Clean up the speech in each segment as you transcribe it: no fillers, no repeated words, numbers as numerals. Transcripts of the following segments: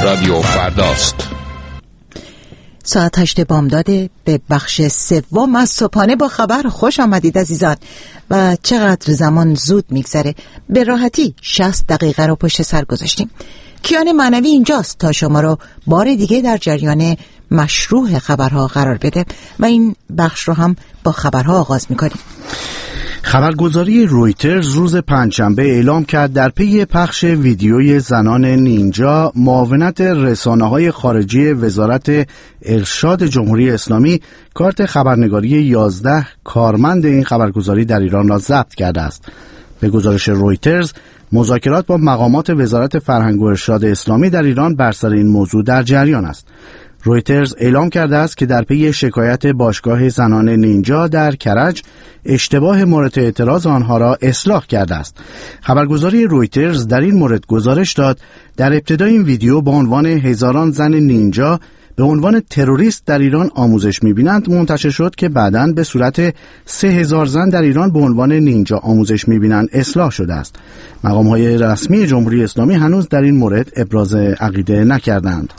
رادیو فرداست. ساعت 8 بامداد به بخش سوم از صبحانه با خبر خوش آمدید عزیزان. و چقدر زمان زود میگذره، به راحتی 60 دقیقه رو پشت سر گذاشتیم. کیان معنوی اینجاست تا شما رو بار دیگه در جریان مشروع خبرها قرار بده و این بخش رو هم با خبرها آغاز میکنیم. خبرگزاری رویترز روز پنجشنبه اعلام کرد در پی پخش ویدیوی زنان نینجا، معاونت رسانه‌های خارجی وزارت ارشاد جمهوری اسلامی کارت خبرنگاری 11 کارمند این خبرگزاری در ایران را ضبط کرده است. به گزارش رویترز، مذاکرات با مقامات وزارت فرهنگ و ارشاد اسلامی در ایران بر سر این موضوع در جریان است. رویترز اعلام کرده است که در پی شکایت باشگاه زنان نینجا در کرج، اشتباه مورد اعتراض آنها را اصلاح کرده است. خبرگزاری رویترز در این مورد گزارش داد در ابتدای این ویدیو با عنوان هزاران زن نینجا به عنوان تروریست در ایران آموزش می‌بینند منتشر شد که بعداً به صورت 3000 زن در ایران به عنوان نینجا آموزش می‌بینند اصلاح شده است. مقام‌های رسمی جمهوری اسلامی هنوز در این مورد ابراز عقیده نکردند.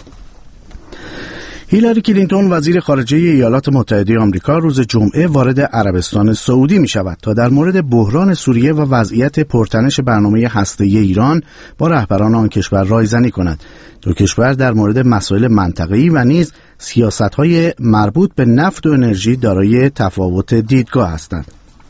هیلاری کلینتون وزیر خارجه ایالات متحده آمریکا روز جمعه وارد عربستان سعودی می شود تا در مورد بحران سوریه و وضعیت پرتنش برنامه هسته‌ای ایران با رهبران آن کشور رایزنی کند. دو کشور در مورد مسائل منطقه‌ای و نیز سیاست‌های مربوط به نفت و انرژی دارای تفاوت دیدگاه هستند.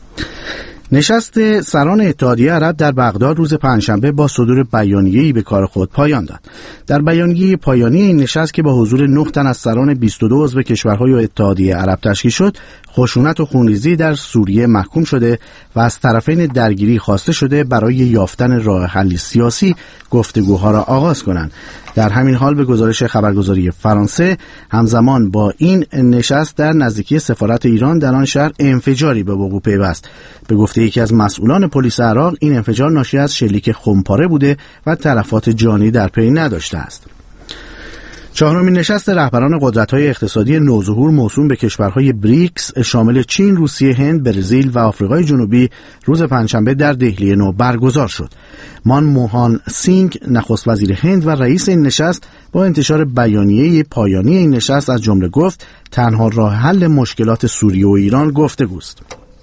نشست سران اتحادیه عرب در بغداد روز پنجشنبه با صدور بیانیه‌ای به کار خود پایان داد. در بیانیه پایانی این نشست که با حضور 9 تن از سران 22 عضو کشورهای اتحادیه عرب تشکیل شد، خشونت و خونریزی در سوریه محکوم شده و از طرفین درگیری خواسته شده برای یافتن راه حل سیاسی گفتگوها را آغاز کنند. در همین حال به گزارش خبرگزاری فرانسه، همزمان با این نشست در نزدیکی سفارت ایران در آن شهر انفجاری به وقوع پیوست. به گفته یکی از مسئولان پلیس عراق، این انفجار ناشی از شلیک خمپاره بوده و تلفات جانی در پی نداشته است. چهارمین نشست رهبران قدرت‌های اقتصادی نوظهور موسوم به کشورهای بریکس شامل چین، روسیه، هند، برزیل و آفریقای جنوبی روز پنجشنبه در دهلی نو برگزار شد. منموهان سینگ نخست وزیر هند و رئیس این نشست با انتشار بیانیه پایانی این نشست از جمله گفت تنها راه حل مشکلات سوریه و ایران گفتگوست.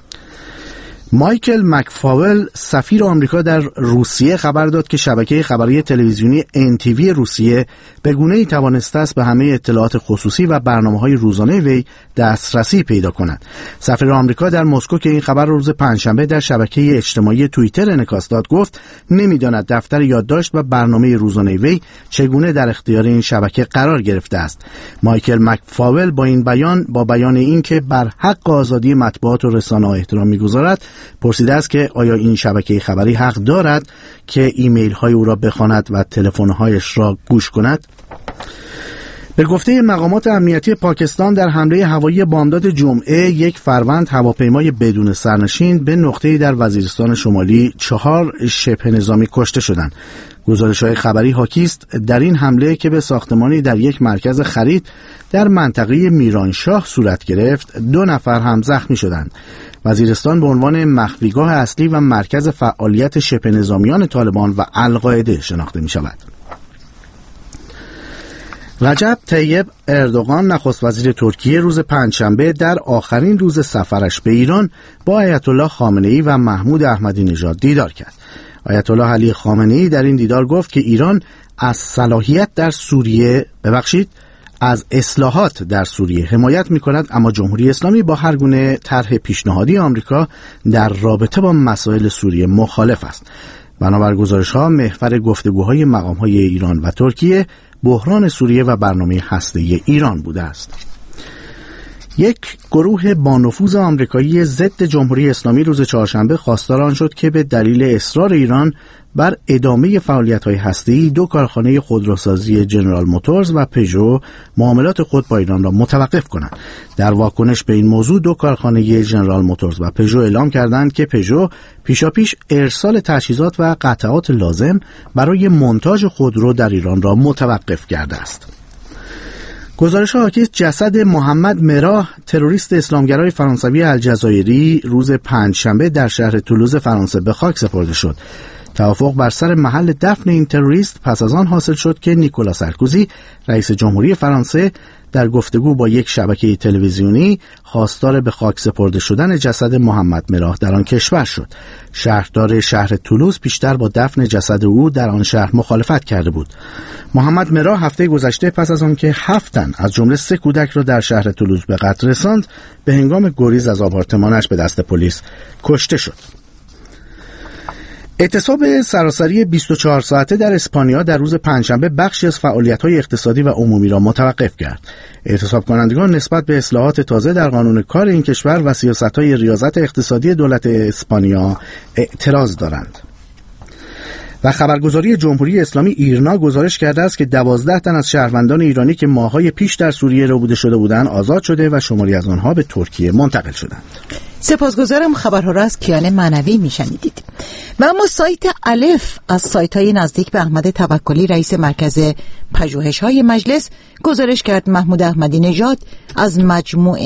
مایکل مکفاول سفیر آمریکا در روسیه خبر داد که شبکه خبری تلویزیونی NTV روسیه به گونه‌ای توانسته است به همه اطلاعات خصوصی و برنامه‌های روزانه وی دسترسی پیدا کند. سفیر آمریکا در مسکو که این خبر روز پنجشنبه در شبکه اجتماعی توییتر انعکاس داد گفت نمی‌داند دفتر یادداشت و برنامه روزانه وی چگونه در اختیار این شبکه قرار گرفته است. مایکل مکفاول با بیان این که بر حق آزادی مطبوعات و رسانه‌ها احترام می‌گذارد پرسیده است که آیا این شبکه خبری حق دارد که ایمیل های او را بخواند و تلفن هایش را گوش کند؟ به گفته مقامات امنیتی پاکستان در حمله هوایی بامداد جمعه 1 فروند هواپیمای بدون سرنشین به نقطه‌ای در وزیرستان شمالی 4 شبه نظامی کشته شدند. گزارش‌های خبری حاکی است در این حمله که به ساختمانی در یک مرکز خرید در منطقه میرانشاه صورت گرفت 2 نفر هم زخمی شدند. وزیرستان به عنوان مخفیگاه اصلی و مرکز فعالیت شبه نظامیان طالبان و القاعده شناخته می شود. رجب طیب اردوغان نخست وزیر ترکیه روز پنجشنبه در آخرین روز سفرش به ایران با آیت الله خامنه‌ای و محمود احمدی نژاد دیدار کرد. آیت الله علی خامنه‌ای در این دیدار گفت که ایران از اصلاحات در سوریه حمایت می‌کند، اما جمهوری اسلامی با هر گونه طرح پیشنهادی آمریکا در رابطه با مسائل سوریه مخالف است. بنابر گزارش‌ها محور گفتگوهای مقام‌های ایران و ترکیه بحران سوریه و برنامه هسته‌ای ایران بوده است. یک گروه با نفوذ آمریکایی ضد جمهوری اسلامی روز چهارشنبه خواستار آن شد که به دلیل اصرار ایران بر ادامه فعالیت‌های هسته‌ای 2 کارخانه خودروسازی جنرال موتورز و پژو معاملات خود با ایران را متوقف کنند. در واکنش به این موضوع 2 کارخانه جنرال موتورز و پژو اعلام کردند که پژو پیشاپیش ارسال تجهیزات و قطعات لازم برای مونتاژ خودرو در ایران را متوقف کرده است. گزارش حاکی است جسد محمد مراه، تروریست اسلامگرای فرانسوی الجزایری، روز پنجشنبه در شهر تولوز فرانسه به خاک سپرده شد. توافق بر سر محل دفن این تروریست پس از آن حاصل شد که نیکولا سارکوزی رئیس جمهوری فرانسه در گفتگو با یک شبکه تلویزیونی خواستار به خاک سپرده شدن جسد محمد مراه در آن کشور شد. شهردار شهر تولوز پیشتر با دفن جسد او در آن شهر مخالفت کرده بود. محمد مراه هفته گذشته پس از آن که 7 تن از جمله 3 کودک را در شهر تولوز به قتل رساند، به هنگام گریز از آپارتمانش به دست پلیس کشته شد. اعتصاب سراسری 24 ساعته در اسپانیا در روز پنجشنبه بخشی از فعالیت‌های اقتصادی و عمومی را متوقف کرد. اعتصاب کنندگان نسبت به اصلاحات تازه در قانون کار این کشور و سیاست‌های ریاضت اقتصادی دولت اسپانیا اعتراض دارند. و خبرگزاری جمهوری اسلامی ایرنا گزارش کرده است که 12 تن از شهروندان ایرانی که ماه‌های پیش در سوریه ربوده شده بودند آزاد شده و شماری از آنها به ترکیه منتقل شدند. سپاسگزارم. خبرها را از کیان معنوی میشنیدید. و اما سایت الف از سایت‌های نزدیک به احمد توکلی رئیس مرکز پژوهش‌های مجلس گزارش کرد محمود احمدی نژاد از مجموع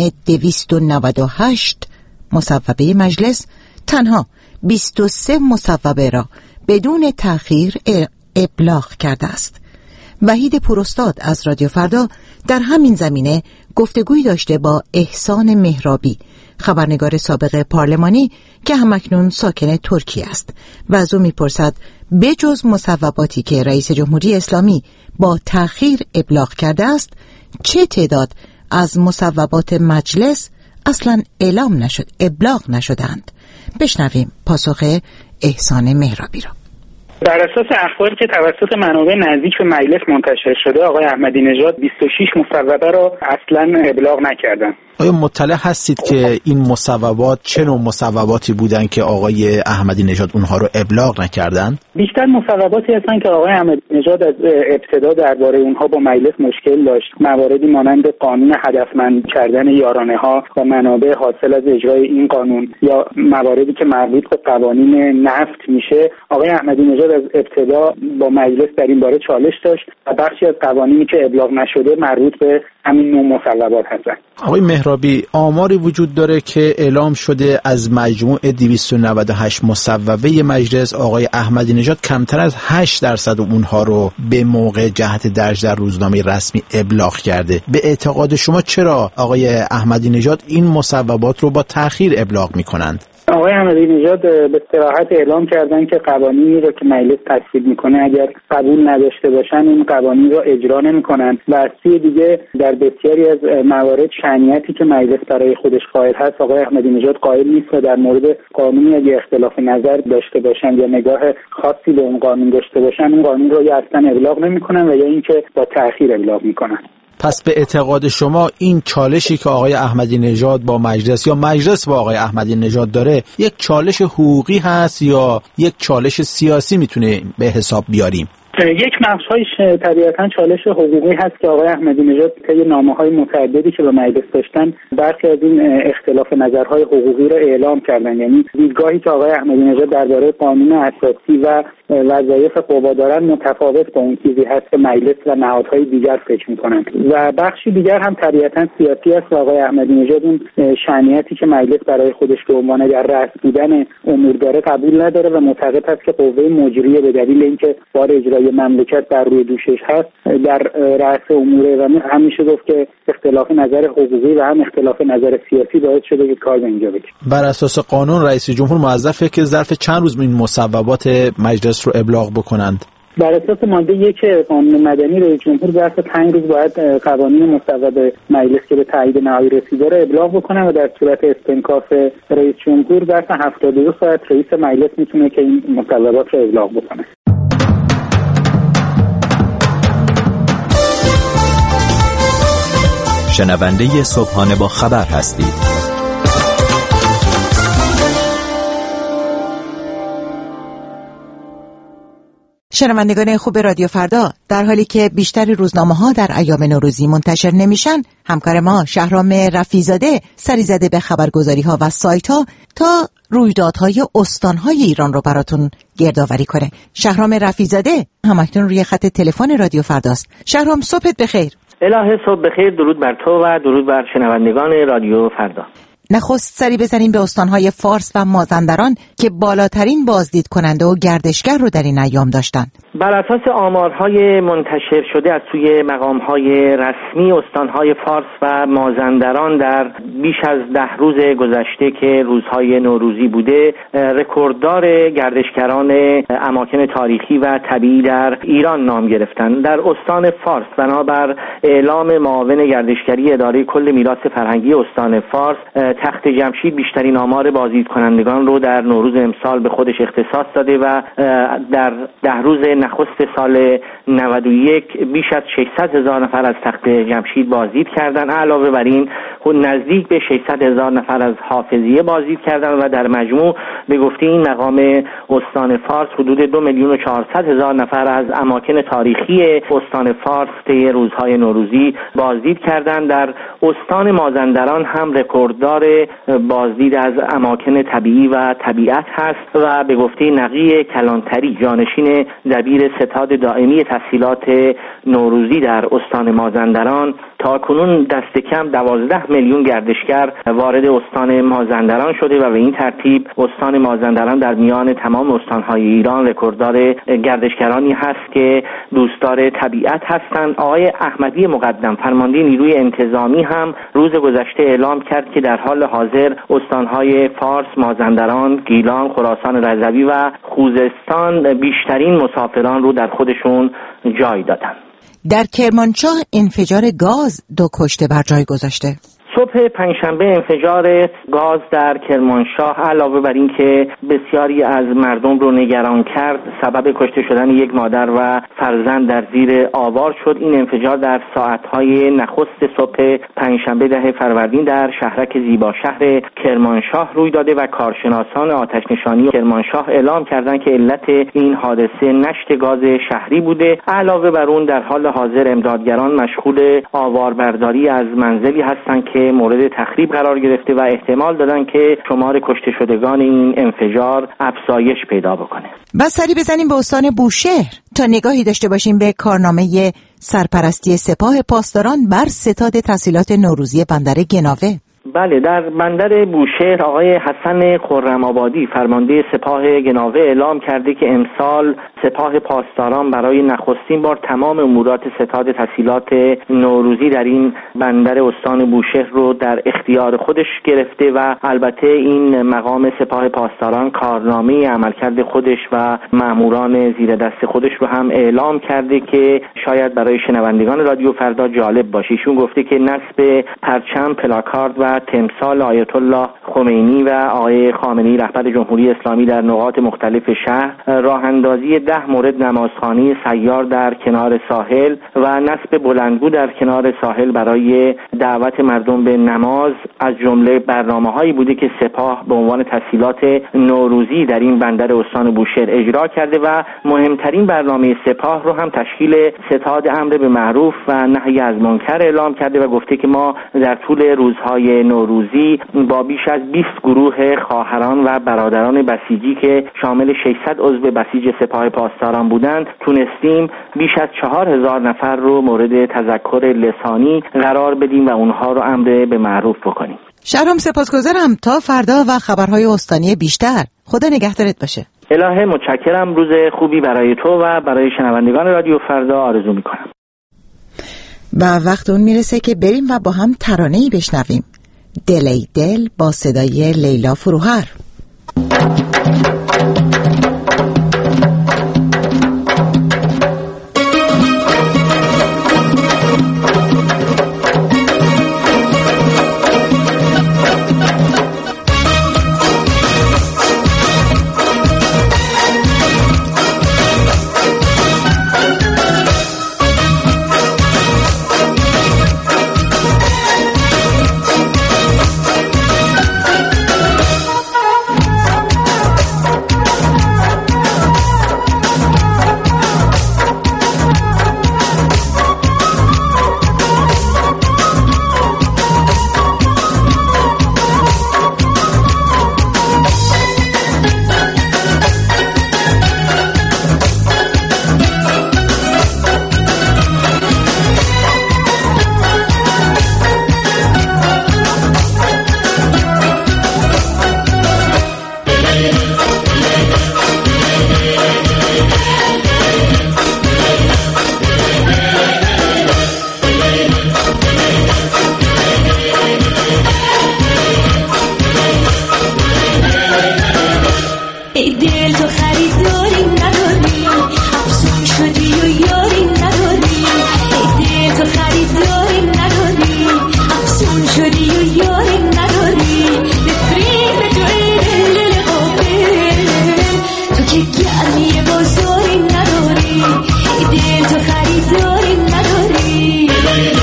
298 مصوبه مجلس تنها 23 مصوبه را بدون تأخیر ابلاغ کرده است. وحید پوراستاد از رادیو فردا در همین زمینه گفتگوی داشته با احسان مهرابی، خبرنگار سابق پارلمانی که همکنون ساکن ترکیه است و از او میپرسد بجز مصوباتی که رئیس جمهوری اسلامی با تأخیر ابلاغ کرده است، چه تعداد از مصوبات مجلس اصلا ابلاغ نشدند؟ بشنویم پاسخ احسان مهرابی را. بر اساس اخباری که توسط منابع نزدیک به مجلس منتشر شده، آقای احمدی نژاد 26 مصوبه را اصلا ابلاغ نکردند. آیا مطلع هستید که این مصوبات چه نوع مصوباتی بودن که آقای احمدی نژاد اونها رو ابلاغ نکردند؟ بیشتر مصوباتی هستن که آقای احمدی نژاد از ابتدا درباره اونها با مجلس مشکل داشت. مواردی مانند قانون هدفمند کردن یارانه‌ها و منابع حاصل از اجرای این قانون یا مواردی که مربوط به قوانین نفت میشه، آقای احمدی نژاد از ابتدا با مجلس در این باره چالش داشت و بخشی از قوانینی که ابلاغ نشده مربوط به همین نوع مصوبات هستن. آقای مهرابی، آماری وجود داره که اعلام شده از مجموع 298 مصوبه مجلس آقای احمدی نژاد کمتر از 8% اونها رو به موقع جهت درج در روزنامه رسمی ابلاغ کرده. به اعتقاد شما چرا آقای احمدی نژاد این مصوبات رو با تأخیر ابلاغ میکنند؟ آقای احمدی نژاد به صراحت اعلام کردن که قوانینی رو که مجلس تصویب میکنه اگر قبول نداشته باشن این قوانین رو اجرا نمیکنن و از سوی دیگه در بسیاری از موارد شأنیتی که مجلس برای خودش قائل هست آقای احمدی نژاد قائل نیست و در مورد قانونی اگه اختلاف نظر داشته باشن یا نگاه خاصی به اون قانون داشته باشن اون قانون رو یا اصلا ابلاغ نمیکنن و یا اینکه با تأخیر ابلاغ میکنن. پس به اعتقاد شما این چالشی که آقای احمدی نژاد با مجلس یا مجلس با آقای احمدی نژاد داره یک چالش حقوقی هست یا یک چالش سیاسی میتونه به حساب بیاریم؟ یک بخش‌هایش طبیعتاً چالش حقوقی هست که آقای احمدی نژاد طی نامه‌های متعددی که به مجلس داشتن برخی از این اختلاف نظرهای حقوقی را اعلام کردن. یعنی دیدگاهی که آقای احمدی نژاد درباره قانون اساسی و وظایف قوا دارن متفاوت با اون چیزی هست که مجلس و نهادهای دیگر فکر می‌کنند و بخشی دیگر هم طبیعتاً سیاسی است و آقای احمدی نژاد اون شأنیتی که مجلس برای خودش به عنوان در رأس بودن امور داره قبول نداره و معتقد است که قوه مجریه به دلیل اینکه بار اجرایی مملکت بر روی دوشش هست در رأس اموره و همیشه گفت که اختلاف نظر حقوقی و هم اختلاف نظر سیاسی باعث شده که کار به اینجا بکشه. بر اساس قانون رئیس جمهور موظفه که ظرف چند روز این مصوبات مجلس رو ابلاغ بکنند؟ بر اساس ماده 1 قانون مدنی رئیس جمهور ظرف 5 روز باید قوانین مصوبه مجلس که به تایید نهایی رسیده رو ابلاغ بکنه و در صورت استنکاف رئیس جمهور ظرف 72 ساعت رئیس مجلس میتونه که این مصوبات رو ابلاغ بکنه. شنونده صبحانه با خبر هستید. شنوندگان خوب رادیو فردا، در حالی که بیشتر روزنامه‌ها در ایام نوروزی منتشر نمیشن، همکار ما شهرام رفیع‌زاده سری زده به خبرگزاری‌ها و سایت‌ها تا رویدادهای استان‌های ایران رو براتون گردآوری کنه. شهرام رفیع‌زاده همکنون روی خط تلفن رادیو فرداست. شهرام، صبحت بخیر. الهه صبح بخیر، درود بر تو و درود بر شنوندگان رادیو فردا. نخست سری بزنیم به استانهای فارس و مازندران که بالاترین بازدید کننده و گردشگر رو در این ایام داشتن. بر اساس آمارهای منتشر شده از سوی مقامهای رسمی، استانهای فارس و مازندران در بیش از 10 روز گذشته که روزهای نوروزی بوده، رکورددار گردشگران اماکن تاریخی و طبیعی در ایران نام گرفتند. در استان فارس بنابر اعلام معاون گردشگری اداره کل میراث فرهنگی استان فارس، تخت جمشید بیشترین آمار بازدید کنندگان رو در نوروز امسال به خودش اختصاص داده و در 10 روز نخست سال 91 بیش از 600,000 نفر از تخت جمشید بازدید کردند. علاوه بر این نزدیک به 600,000 نفر از حافظیه بازدید کردند و در مجموع به گفته این مقام استان فارس حدود 2,400,000 نفر از اماکن تاریخی استان فارس طی روزهای نوروزی بازدید کردند. در استان مازندران هم رکورددار بازدید از اماکن طبیعی و طبیعت هست و به گفته نقی کلانتری، جانشین دبیر ستاد دائمی تسهیلات نوروزی در استان مازندران، تا کنون دست کم 12 میلیون گردشگر وارد استان مازندران شده و به این ترتیب استان مازندران در میان تمام استانهای ایران رکورددار گردشگرانی هست که دوستدار طبیعت هستند. آقای احمدی مقدم، فرمانده نیروی انتظامی، هم روز گذشته اعلام کرد که در حال حاضر استانهای فارس، مازندران، گیلان، خراسان رضوی و خوزستان بیشترین مسافران رو در خودشون جای دادن. در کرمانشاه انفجار گاز 2 کشته بر جای گذاشته. صبح پنجشنبه انفجار گاز در کرمانشاه علاوه بر این که بسیاری از مردم رو نگران کرد، سبب کشته شدن یک مادر و فرزند در زیر آوار شد. این انفجار در ساعتهای نخست صبح پنجشنبه 10 فروردین در شهرک زیبا شهر کرمانشاه روی داده و کارشناسان آتش نشانی کرمانشاه اعلام کردند که علت این حادثه نشت گاز شهری بوده. علاوه بر اون در حال حاضر امدادگران مشغول آواربرداری از منزلی هستند که مورد تخریب قرار گرفته و احتمال دادن که شمار کشته شدگان این انفجار افزایش پیدا بکنه. بس سری بزنیم به استان بوشهر تا نگاهی داشته باشیم به کارنامه سرپرستی سپاه پاسداران بر ستاد تسهیلات نوروزی بندر گناوه. بله، در بندر بوشهر آقای حسن خرم‌آبادی، فرمانده سپاه گناوه، اعلام کرده که امسال سپاه پاسداران برای نخستین بار تمام امورات ستاد تسهیلات نوروزی در این بندر استان بوشهر رو در اختیار خودش گرفته و البته این مقام سپاه پاسداران کارنامه عملکرد خودش و ماموران زیر دست خودش رو هم اعلام کرده که شاید برای شنوندگان رادیو فردا جالب باشه. ایشون گفته که نصب پرچم، پلاکارد و تمثال آیت الله خمینی و آقای خامنه‌ای رهبر جمهوری اسلامی در نقاط مختلف شهر، راه اندازی 10 مورد نمازخوانی سیار در کنار ساحل و نصب بلندگو در کنار ساحل برای دعوت مردم به نماز از جمله برنامه‌هایی بوده که سپاه به عنوان تسهیلات نوروزی در این بندر استان بوشهر اجرا کرده و مهمترین برنامه سپاه رو هم تشکیل ستاد امر به معروف و نهی از منکر اعلام کرده و گفته که ما در طول روزهای نوروزی با بیش از 20 گروه خواهران و برادران بسیجی که شامل 600 عضو بسیج سپاه پاسداران بودند تونستیم بیش از 4,000 نفر رو مورد تذکر لسانی قرار بدیم و اونها رو امر به معروف بکنیم. شهرام سپاسگزارم. تا فردا و خبرهای استانی بیشتر. خدا نگهدارت باشه. الهه متشکرم. روز خوبی برای تو و برای شنوندگان رادیو فردا آرزو میکنم. و وقت اون میرسه که بریم و با هم ترانه‌ای بشنویم. دل ای دل با صدای لیلا فروهر. خریداری نداری، افسون شدی و یاری نداری، دل تو خریداری نداری، افسون شدی و یاری نداری، بفرین دل قابل تو که گرمی بازاری نداری، دل تو خریداری نداری.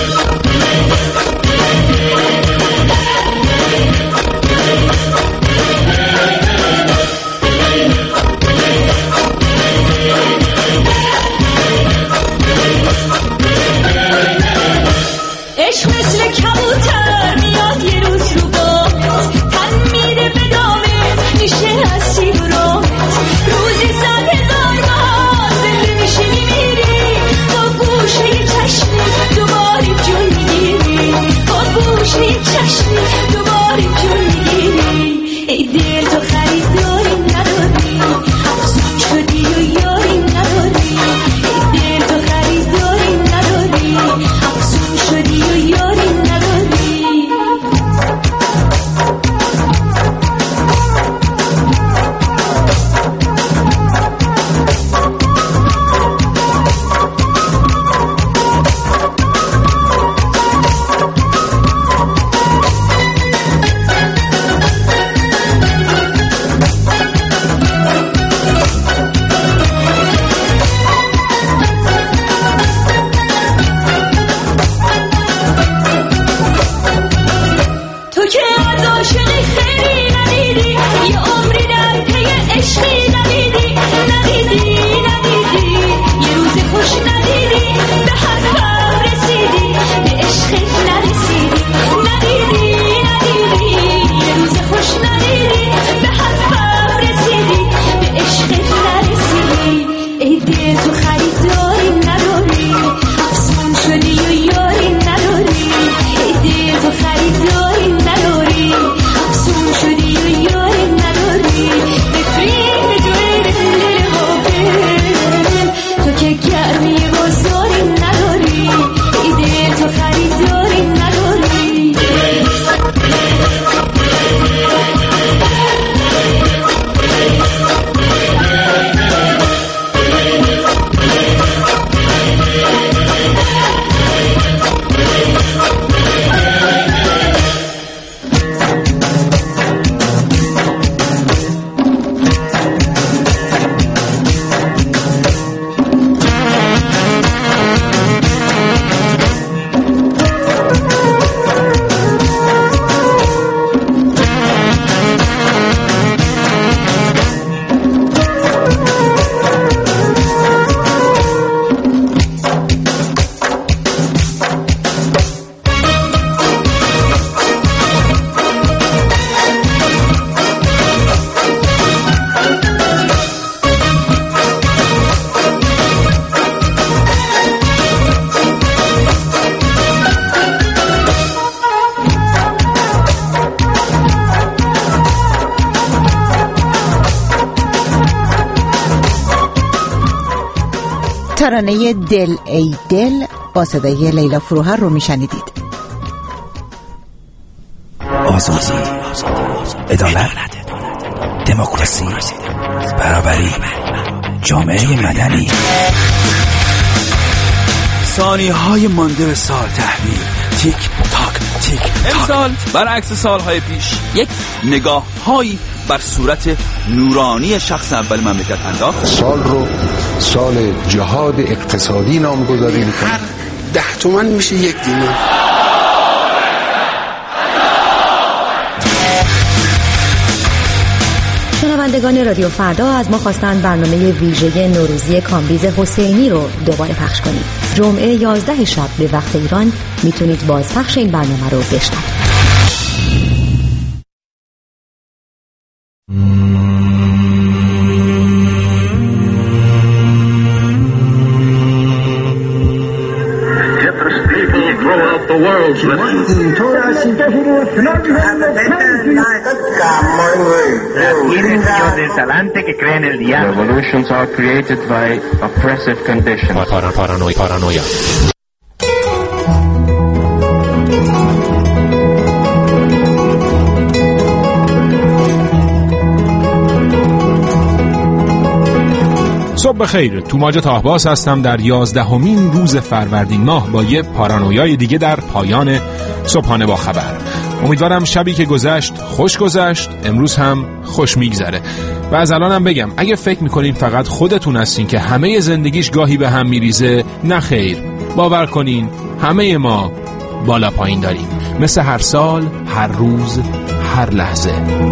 عشق مثل کبوتر میاد یه روز رو باغت، تن میره به دامت میشه اسیر و راحت، روزی 100,000 بار زنده میشی میمیری، با گوشه چشمی دوباره جون میگیری، با گوشه چشمی دوباره جون میگیری، ای دل تو خریداری نداری، افسون شدی و یاری نداری، ای دل تو خریداری نداری، افسون شدی و یاری نداری. تو که از عاشقی خیلی ندیدی، یه عمری در پی عشقی ندیدی، یه روز خوش ندیدی، به حرفم رسیدی، به عشقی نرسیدی، یه روز خوش ندیدی، به حرفم رسیدی، به عشقی نرسیدی، ای دل تو خریداری نداری، افسون شدی و یاری نداری، ای دل تو خریداری نداری، افسون شدی و یاری نداری، بفرین دل قابل تو که گرمی بازاری نداری، ای دل تو خریداری نداری. ترانه دل ای دل با صدای لیلا فروهر رو میشنیدید. آزادی، عدالت، دموکراسی، برابری، جامعه مدنی. ثانیه‌های مانده به سال تحویل، تیک تاک تیک تاک. امسال برعکس سالهای پیش یک نگاه هایی بر صورت نورانی شخص اول مملکت انداخت. سال رو سال جهاد اقتصادی نامگذاری می‌کنه. هر 10 تومن میشه 1 دینار. شنوندگان رادیو فردا از ما خواستن برنامه ویژه نوروزی کامبیز حسینی رو دوباره پخش کنیم. جمعه 11 شب به وقت ایران میتونید بازپخش این برنامه رو بشنوید. Revolutions are created by oppressive conditions. Paranoia. صبح بخیر، توماج تاهباز هستم در 11مین روز فروردین ماه با یه پارانویای دیگه در پایان صبحانه با خبر. امیدوارم شبی که گذشت خوش گذشت، امروز هم خوش میگذره. و از الانم بگم اگه فکر میکنین فقط خودتون هستین که همه زندگیش گاهی به هم میریزه، نه خیر، باور کنین همه ما بالا پایین داریم، مثل هر سال، هر روز، هر لحظه.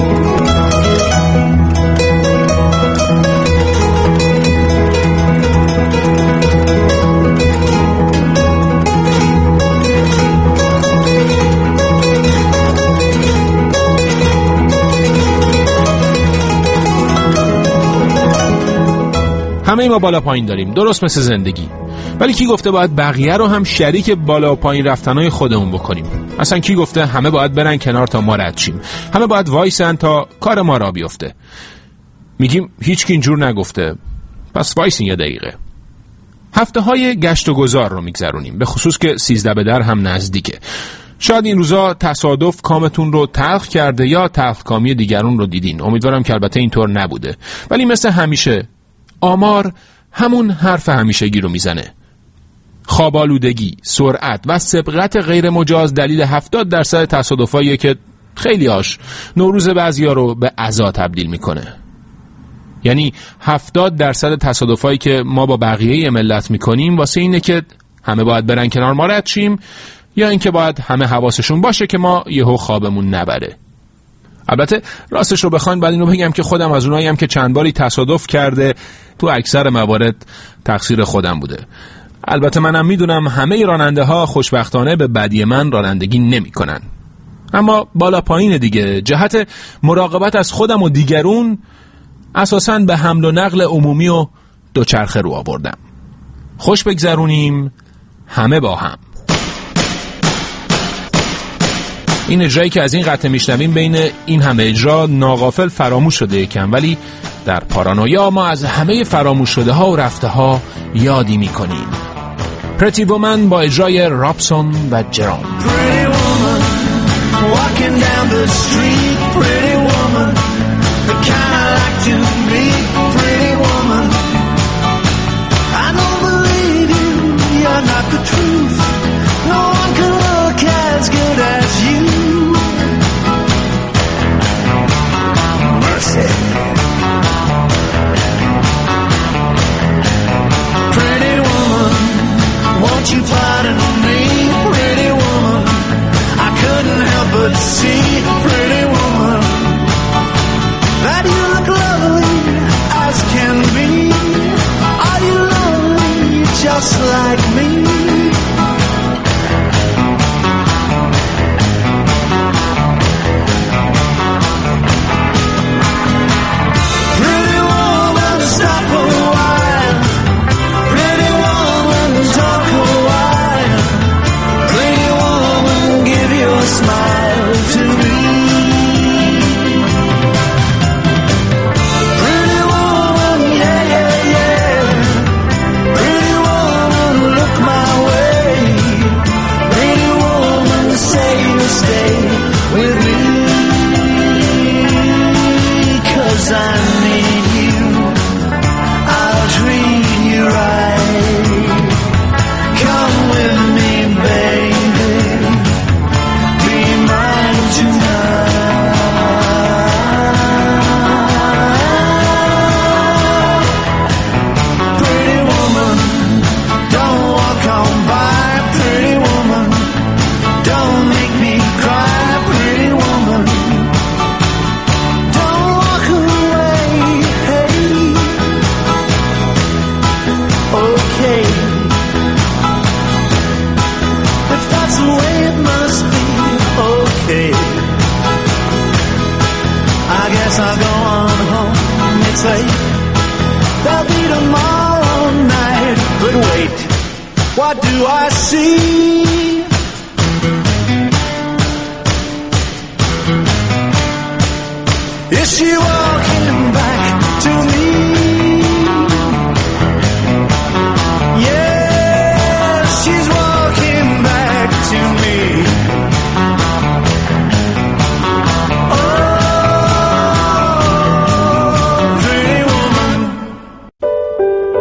همه ما بالا پایین داریم، درست مثل زندگی. ولی کی گفته باید بقیه رو هم شریک بالا پایین رفتنهای خودمون بکنیم؟ اصلا کی گفته همه باید برن کنار تا ما رد شیم؟ همه باید وایسن تا کار ما را بیفته. میگیم هیچ کی اینجور نگفته، پس وایسین یه دقیقه. هفته های گشت و گذار رو میگذرونیم، به خصوص که 13 به در هم نزدیکه. شاید این روزا تصادف کامتون رو تلخ کرده یا تلخ کامی دیگرون رو دیدین. امیدوارم که البته اینطور نبوده. ولی مثل همیشه آمار همون حرف همیشگی رو میزنه. خوابالودگی، سرعت و سبقت غیر مجاز دلیل 70% تصادفاییه که خیلی هاش نوروز بعضیا رو به عزا تبدیل میکنه. یعنی 70% تصادفایی که ما با بقیه ملت میکنیم واسه اینه که همه باید برن کنار ما رد شیم، یا اینکه باید همه حواسشون باشه که ما یهو خوابمون نبره. البته راستش رو بخواین بعد اینو بگم که خودم از اوناییم که چند باری تصادف کرده، تو اکثر موارد تقصیر خودم بوده. البته منم میدونم همه راننده ها خوشبختانه به بدی من رانندگی نمی کنن. اما بالا پایین دیگه، جهت مراقبت از خودم و دیگرون اساساً به حمل و نقل عمومی و دوچرخه رو آوردم. خوش بگذرونیم همه با هم. این اجرایی که از این قطعه میشنویم بین این همه اجرا ناغافل فراموش شده یکم، ولی در پارانویا ما از همه فراموش شده ها و رفته ها یادی میکنیم. پرتی وومن با اجرای رابسون و جرام. You pardon me, pretty woman, I couldn't help but see, pretty woman, that you look lovely as can be. Are you lonely just like me? Pretty woman, stop a while. Pretty woman, talk a while. Pretty woman, give your smile to me. Pretty woman, yeah, yeah, yeah. Pretty woman, look my way. Pretty woman, say you'll stay with me. 'Cause I need you, I'll treat you right. Come with me, baby, be mine tonight. Pretty woman, don't walk on by. Pretty woman, don't make me cry. Pretty woman, don't walk away. Hey, okay, if that's the way it must be, okay. I guess I'll go on home. It's late, there'll be tomorrow night. But wait, what do I see? Is she walking back to me? Yes, she's walking back to me. Oh, pretty woman.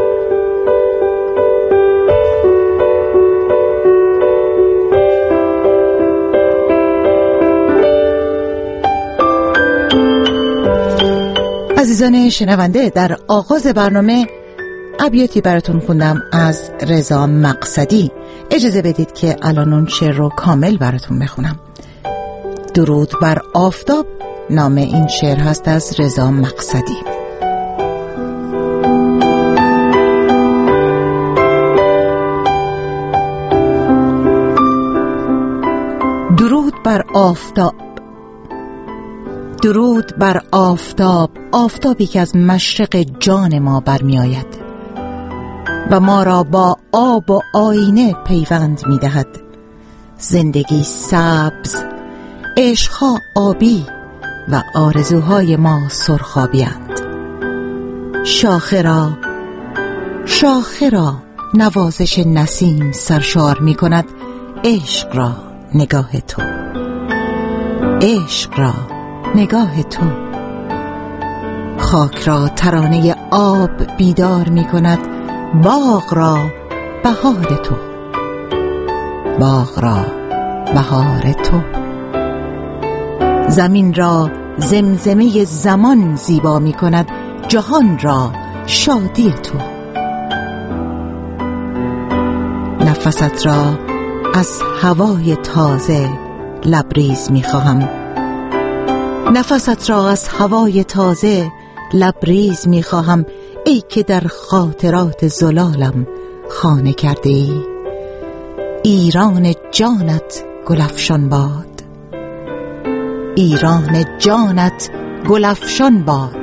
عزیزان شنونده، در آغاز برنامه ابیاتی براتون خوندم از رضا مقصدی. اجازه بدید که الان اون شعر رو کامل براتون بخونم. درود بر آفتاب نام این شعر هست از رضا مقصدی. درود بر آفتاب، درود بر آفتاب، آفتابی که از مشرق جان ما برمی آید و ما را با آب و آینه پیوند می دهد. زندگی سبز، عشقها آبی و آرزوهای ما سرخابی‌اند. شاخه را نوازش نسیم سرشار می کند. عشق را نگاه تو، عشق را نگاه تو. خاک را ترانه آب بیدار می کند. باغ را بهار تو، باغ را بهار تو. زمین را زمزمه زمان زیبا می کند. جهان را شادی تو. نفست را از هوای تازه لبریز می خواهم. نفست را از هوای تازه لبریز می خواهم. ای که در خاطرات زلالم خانه کرده ای. ایران جانت گلفشان باد، ایران جانت گلفشان باد.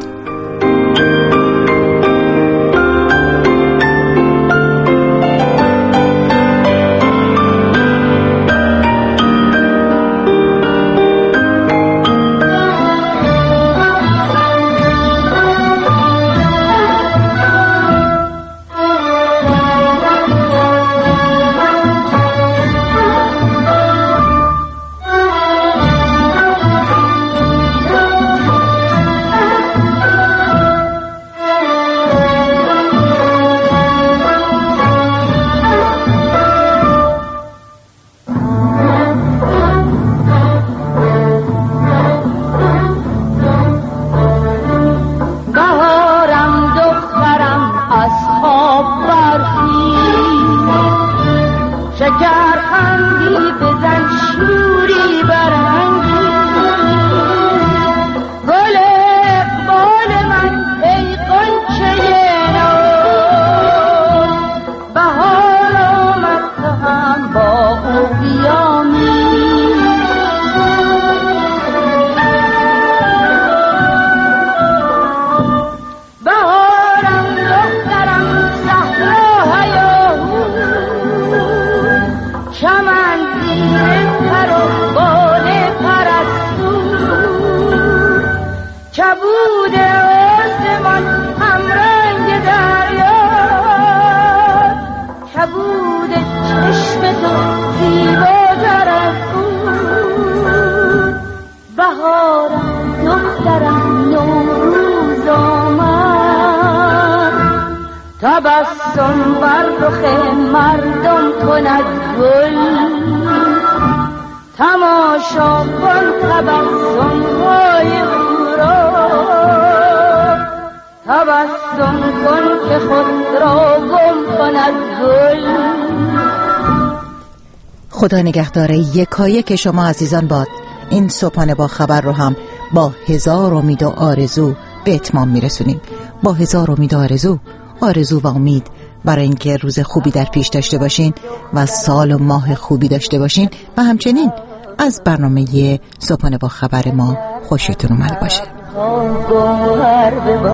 تبسم بر رخ مردم کند گل، تماشا کن تبسم های او را. تبسم کن که خود را گم کند گل. خدا نگهدار یکایک شما عزیزان باد. این صبحانه با خبر رو هم با 1000 امید و آرزو به اتمام میرسونیم. با 1000 امید و آرزو و امید برای اینکه روز خوبی در پیش داشته باشین و سال و ماه خوبی داشته باشین و همچنین از برنامه صبحانه با خبر ما خوشتون اومد باشه.